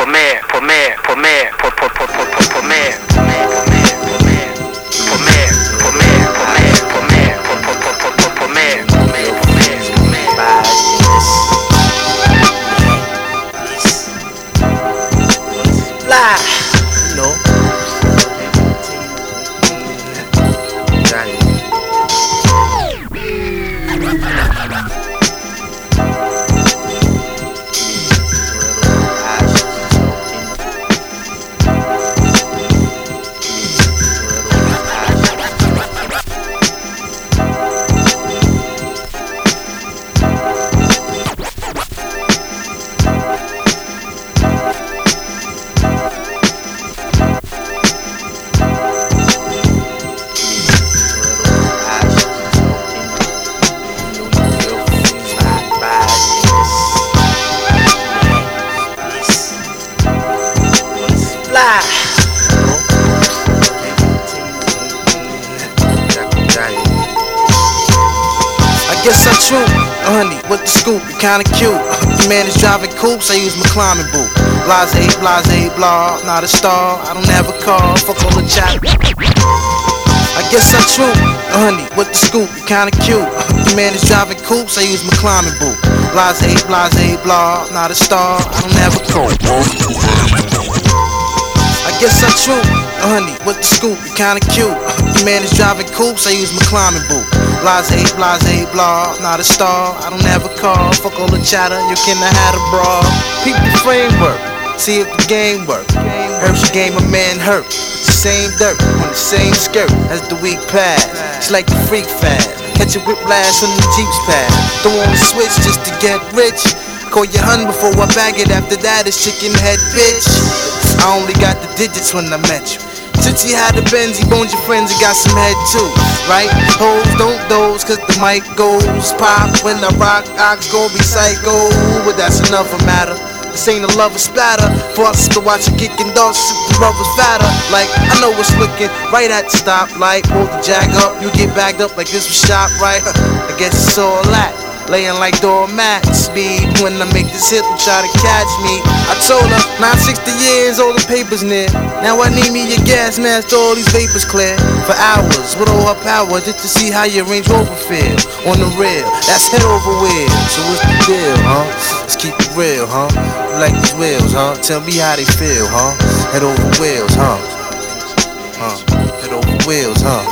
Guess I'm true, honey, with the scoop, you kinda cute. Your man is driving coupes, I use my climbing boot. Blase, blase, blah, not a star, I don't have a car, fuck all the chat. I guess I'm true, honey, with the scoop, you kinda cute. Your man is driving coupes, I use my climbing boot. Blase, blase, blah, not a star, I don't have a car. I guess I'm true, honey, with the scoop, you kinda cute. Your man is driving coupes, I use my climbing boot. Blase, blase, blah, not a star, I don't have a car, fuck all the chatter, you cannot have a bra. Peep the framework, see if the game work. Herbs the game, a man hurt. Same dirt, on the same skirt as the week pass. It's like the freak fast, catch a whiplash on the Jeep's pad. Throw on the switch just to get rich. Call your hun before I bag it, after that it's chicken head, bitch. I only got the digits when I met you. Since he had the Benz, he boned your friends and got some head too, right? Hoes don't doze, cause the mic goes pop. When I rock, ox gon' be psycho, but that's another matter. This ain't a lover splatter, for us to watch a kicking dogs if the rubber's fatter. Like, I know what's looking right at the stoplight. Hold the jack up, you get bagged up like this was shot, right? I guess it's all that. Laying like doormat speed. When I make this hit, try to catch me. I told her, 960 years, all the papers near. Now I need me a gas mask, all these vapors clear. For hours, with all her power, just to see how your Range Rover feel. On the rail, that's head over wheel. So what's the deal, huh? Let's keep it real, huh? You like these wheels, huh? Tell me how they feel, huh? Head over wheels, huh? Head over wheels, huh?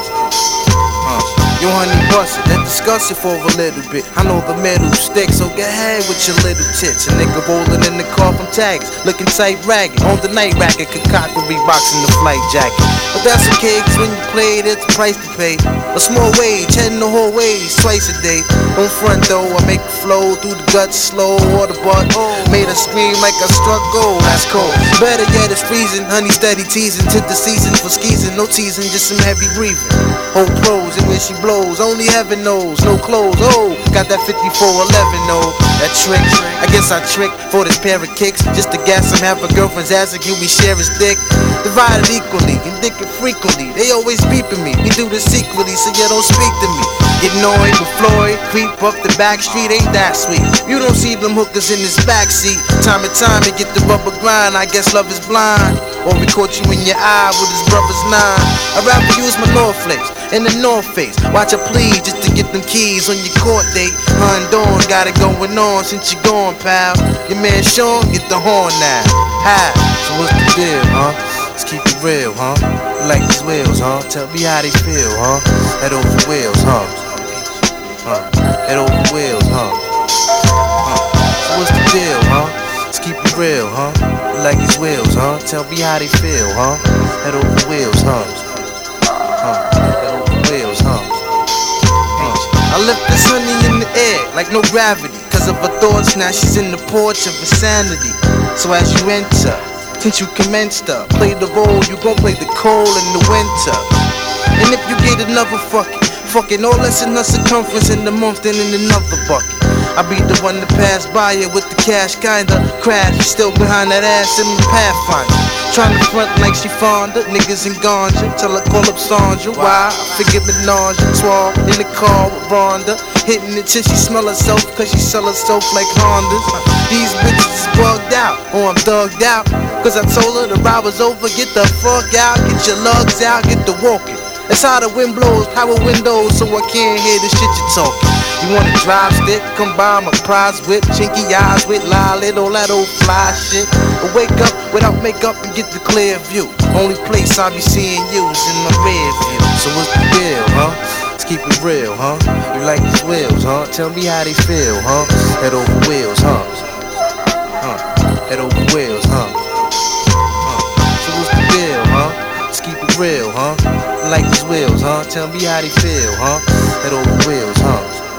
Yo, honey, bust it, let's discuss it for a little bit. I know the middle sticks, so get ahead with your little tits. A nigga rolling in the car from tags, looking tight ragged. On the night racket, concoct the Reeboks in the flight jacket. But that's okay, cause when you play it, it's a price to pay. A small wage, heading the whole ways, twice a day. Don't front though, I make it flow through the guts slow. Or the butt, made her scream like I struck gold, that's cold. Better yet, it's freezing, honey steady teasing. To the season for skeezing, no teasing, just some heavy breathing. Whole pros, and when she blows, only heaven knows, no clothes, oh, got that 5411, oh, that trick, I guess I trick for this pair of kicks, just to gas some half a girlfriend's ass and can we share his dick, divided equally, and dick it frequently, they always beeping me, we do this equally, so you don't speak to me, get annoyed with Floyd, creep up the back street, ain't that sweet, you don't see them hookers in this backseat, time and time to get the rubber grind, I guess love is blind, or we caught you in your eye with his brother's nine, I'd rather use my North Flakes, in the North Face, watch her please just to get them keys on your court date. Hun Dawn got it going on since you gone, pal. Your man Sean, get the horn now. Hi, so what's the deal, huh? Let's keep it real, huh? You like these wheels, huh? Tell me how they feel, huh? Head over wheels, huh? Head over wheels, huh? So what's the deal, huh? Let's keep it real, huh? You like these wheels, huh? Tell me how they feel, huh? Head over wheels, huh? I left this honey in the air like no gravity. Cause of her thoughts, now she's in the porch of insanity. So as you enter, since you commenced up, play the role, you gon' play the cold in the winter. And if you get another fucking no less than a circumference in the month than in another bucket. I be the one to pass by you with the cash, kinda crash, still behind that ass in the Pathfinder. Tryna front like she fond of niggas and ganja. Till I call up Sandra, why? I figure menage a trois in the car with Rhonda. Hitting it till she smell herself, cause she sell herself like Hondas. These bitches is bugged out, or I'm thugged out. Cause I told her the ride was over, get the fuck out. Get your lugs out, get to walking. That's how the wind blows, power windows, so I can't hear the shit you talking. You want a drive stick? Come buy my prize whip. Chinky eyes with lolly, all that old fly shit. But wake up without makeup and get the clear view. Only place I be seeing you is in my rear view. So what's the deal, huh? Let's keep it real, huh? You like these wheels, huh? Tell me how they feel, huh? Head over wheels, huh? Head over wheels, huh? So what's the deal, huh? Let's keep it real, huh? You like these wheels, huh? Tell me how they feel, huh? Head over wheels, huh?